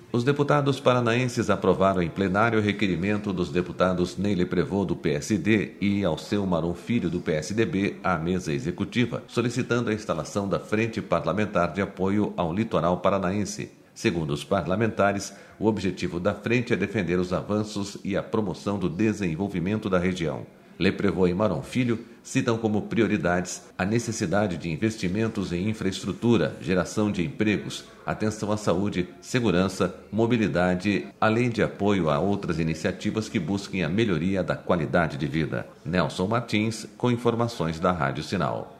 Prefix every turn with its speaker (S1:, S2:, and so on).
S1: Os deputados paranaenses aprovaram em plenário o requerimento dos deputados Neile Prevot, do PSD, e Alceu Maron Filho, do PSDB, à mesa executiva, solicitando a instalação da Frente Parlamentar de Apoio ao Litoral Paranaense. Segundo os parlamentares, o objetivo da frente é defender os avanços e a promoção do desenvolvimento da região. Leprevot e Maron Filho citam como prioridades a necessidade de investimentos em infraestrutura, geração de empregos, atenção à saúde, segurança, mobilidade, além de apoio a outras iniciativas que busquem a melhoria da qualidade de vida. Nelson Martins, com informações da Rádio Sinal.